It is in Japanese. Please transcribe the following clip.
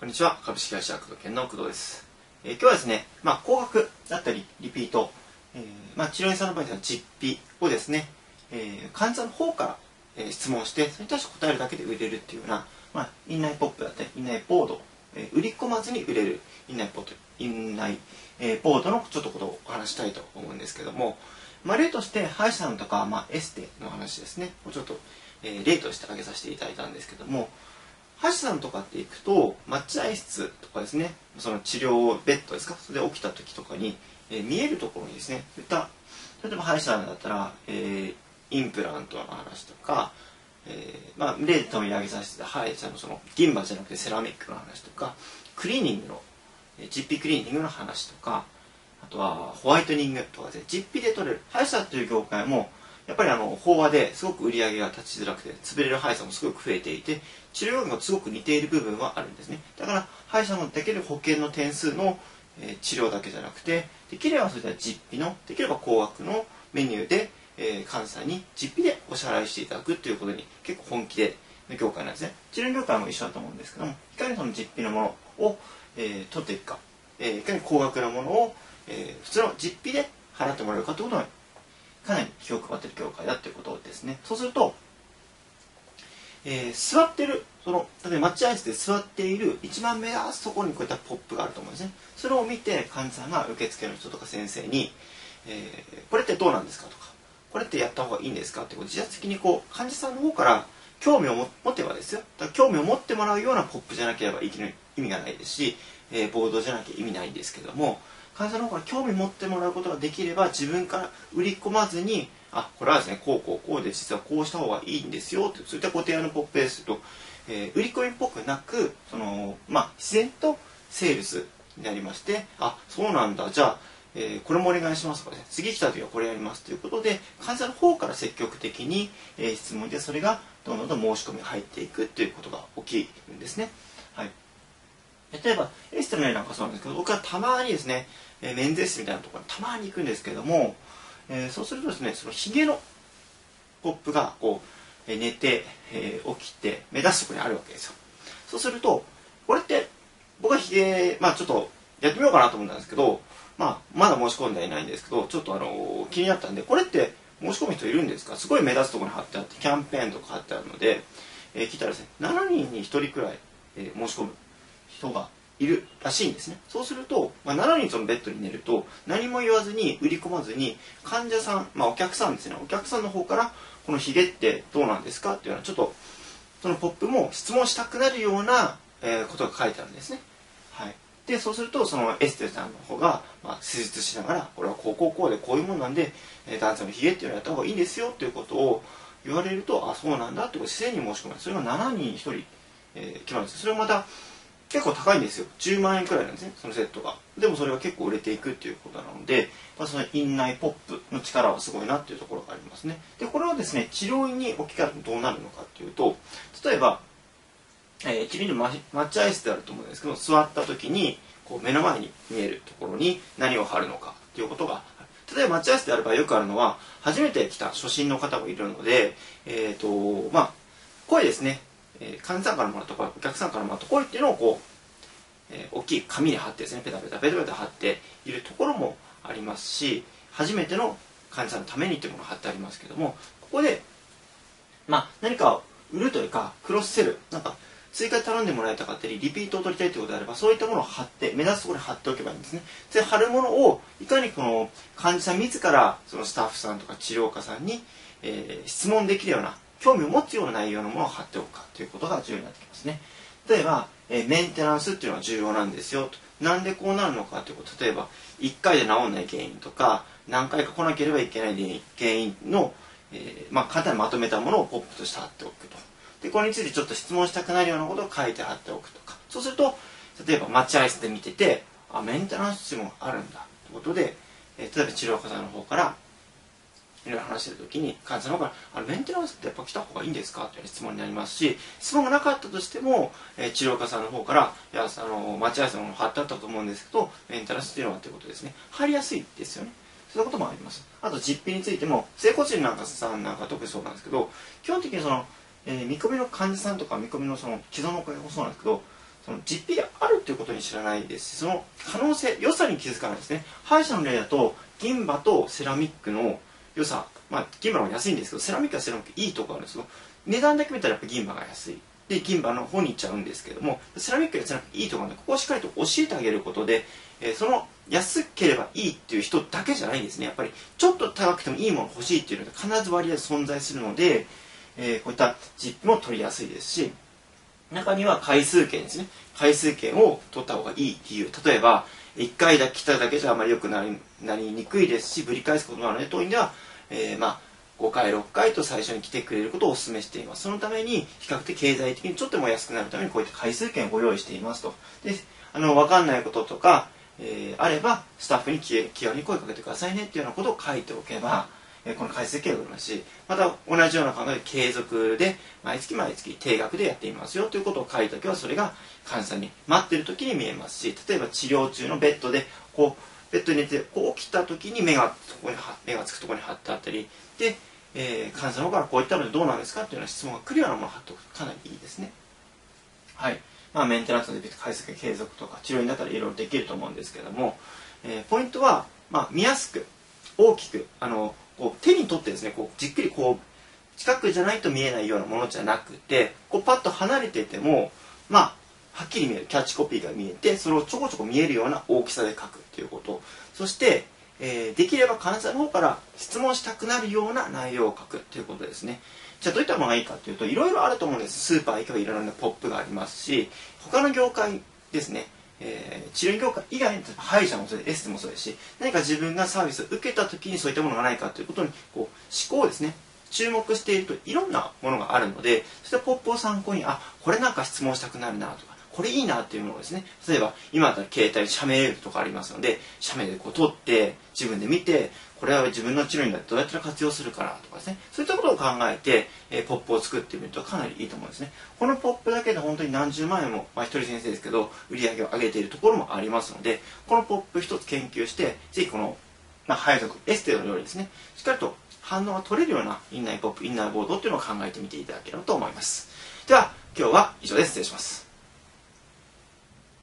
こんにちは。株式会社工藤研の工藤です。今日はですね、高額だったりリピート、治療院さんの場合では実費をですね、患者の方から、質問して、それに対して答えるだけで売れるっていうような、院内ポップだったり、院内ボード、売り込まずに売れる院内ボードのちょっとことをお話したいと思うんですけども、例として歯医者さんとか、エステの話ですね、をちょっと、例として挙げさせていただいたんですけども、歯医者さんとかって行くと待合室とかですね、その治療ベッドですか、それで起きた時とかに、見えるところにですね、そういった例えば歯医者さんだったら、インプラントの話とか、例で取り上げさせてた歯医者のその銀歯じゃなくてセラミックの話とか、クリーニングの実費クリーニングの話とか、あとはホワイトニングとかで実費で取れる歯医者という業界もやっぱり飽和ですごく売り上げが立ちづらくて潰れる歯医者もすごく増えていて、治療がすごく似ている部分はあるんですね。だから歯医者のできる保険の点数の、治療だけじゃなくて、できればそれでは実費のできれば高額のメニューで、患者さんに実費でお支払いしていただくということに結構本気での業界なんですね。治療業界も一緒だと思うんですけども、いかにその実費のものを、取っていくか、いかに高額なものを、普通の実費で払ってもらえるかということがかなり気を配っている業界だということですね。そうすると、座ってる例えば待合室で座っている一番目立つところにこういったポップがあると思うんですね。それを見て患者さんが受付の人とか先生に、これってどうなんですかとか、これってやった方がいいんですかって自発的に患者さんの方から興味を持てばですよ。だから興味を持ってもらうようなポップじゃなければ意味がないですし、ボードじゃなきゃ意味ないんですけども、患者さんの方から興味持ってもらうことができれば自分から売り込まずに、これはですね、こうで実はこうした方がいいんですよという、そういったご提案のポップですと、売り込みっぽくなく自然とセールスになりまして、そうなんだ、じゃあ、これもお願いしますとかね、次来た時はこれやりますということで患者の方から積極的に、質問でそれがどんどん申し込みが入っていくということが起きるんですね。はい、例えばエステの例なんかそうなんですけど、僕はたまにですね、メンズエステみたいなところにたまに行くんですけども、そうするとですね、そのヒゲのポップが寝て、起きて目立つところにあるわけですよ。そうするとこれって僕はヒゲちょっとやってみようかなと思ったんですけど、まだ申し込んではいないんですけど、ちょっと気になったんで、これって申し込む人いるんですか、すごい目立つところに貼ってあってキャンペーンとか貼ってあるので、聞いたらですね、7人に1人くらい、申し込む人がいるらしいんですね。そうすると、7人そのベッドに寝ると何も言わずに売り込まずに患者さん、お客さんですね、お客さんの方からこのヒゲってどうなんですかっていうような、ちょっとそのポップも質問したくなるような、ことが書いてあるんですね。はい、でそうするとそのエステさんの方が、施術しながら、これはこうでこういうものなんで、男性のヒゲっていうのをやった方がいいんですよということを言われると、そうなんだって自然に申し込む。それが7人1人、決まるんです。それがまた結構高いんですよ。10万円くらいなんですね、そのセットが。でもそれが結構売れていくっていうことなので、その院内ポップの力はすごいなっていうところがありますね。でこれをですね、治療院に置き換えるとどうなるのかっていうと、例えば、治療院の待合室であると思うんですけど、座った時に目の前に見えるところに何を貼るのかっていうことが、例えば待合室であればよくあるのは、初めて来た初診の方もいるので、声ですね、患者さんからもらった声、お客さんからもらった声っていうのを大きい紙に貼ってですね、ペタペタ貼っているところもありますし、初めての患者さんのためにというものが貼ってありますけども、ここで何かを売るというか、クロスセル、追加で頼んでもらいたかったりリピートを取りたいということであれば、そういったものを貼って目立つところに貼っておけばいいんですね。で貼るものをいかにこの患者さん自らそのスタッフさんとか治療家さんに、質問できるような、興味を持つような内容のものを貼っておくかということが重要になってきますね。例えば、メンテナンスっていうのは重要なんですよと。なんでこうなるのかということ、例えば1回で治らない原因とか、何回か来なければいけない原因の、簡単にまとめたものをポップとして貼っておくと。でこれについてちょっと質問したくなるようなことを書いて貼っておくとか。そうすると例えば待合室で見てて、メンテナンス質問あるんだということで、例えば治療家さんの方からいろいろ話してる時に患者さんの方から「メンテナンスってやっぱ来た方がいいんですか?」という質問になりますし、質問がなかったとしても、治療家さんの方から「いや待合室のもの貼ってあったと思うんですけど、メンテナンスっていうのは」ということですね、入りやすいですよね。そういうこともあります。あと実費についても、整骨院なんかさんなんか特にそうなんですけど、基本的に見込みの患者さんとか見込みの既存のお客もそうなんですけど、 その実費があるということに知らないですし、その可能性、良さに気づかないですね。歯医者の例だと銀歯とセラミックの良さ、銀歯の方が安いんですけど、セラミックはセラミックいいところあるんですよ。値段だけ見たらやっぱ銀歯が安い。で銀歯の方に行っちゃうんですけども、セラミックはセラミックいいところなんで、ここをしっかりと教えてあげることで、その安ければいいっていう人だけじゃないんですね。やっぱりちょっと高くてもいいもの欲しいっていうのが必ず割合存在するので、こういった実費も取りやすいですし、中には回数券ですね。回数券を取った方がいい理由。例えば、1回だけ来ただけじゃあまり良くなりにくいですし、ぶり返すこともあるので、当院では、5回、6回と最初に来てくれることをお勧めしています。そのために、比較的経済的にちょっとでも安くなるために、こういった回数券をご用意していますと。で、わかんないこととか、あれば、スタッフに気軽に声かけてくださいねっていうようなことを書いておけば、この回数券を取りますし、また同じような考えで継続で毎月毎月定額でやっていますよということを書いておけば、それが患者さんに待ってる時に見えますし、例えば治療中のベッドでベッドに寝て起きた時に目がつくところに貼ってあったりで、患者さんの方からこういったのでどうなんですかっていうような質問が来るようなものを貼っておくとかなりいいですね。はい。メンテナンスの回数券継続とか治療院だったらいろいろできると思うんですけども、ポイントは、見やすく大きく手に取ってですね、じっくり近くじゃないと見えないようなものじゃなくて、パッと離れててもはっきり見えるキャッチコピーが見えて、それをちょこちょこ見えるような大きさで書くっていうこと、そして、できれば患者さんの方から質問したくなるような内容を書くっていうことですね。じゃあどういったものがいいかというと、いろいろあると思うんです。スーパー行けばいろいろなポップがありますし、他の業界ですね、治療業界以外に歯医者もそうでエステもそうですし、何か自分がサービスを受けた時にそういったものがないかということに思考をですね注目しているといろんなものがあるので、そしてポップを参考にこれなんか質問したくなるなとか、これいいなっていうものをですね、例えば今だったら携帯写メとかありますので、写メで撮って自分で見て、これは自分の治療にどうやったら活用するかなとかですね、そういったことを考えて、ポップを作ってみるとかなりいいと思うんですね。このポップだけで本当に何十万円も、一人先生ですけど売り上げを上げているところもありますので、このポップ一つ研究して、ぜひこの配属エステのようにですね、しっかりと反応が取れるようなインナーポップ、インナーボードっていうのを考えてみていただければと思います。では今日は以上です。失礼します。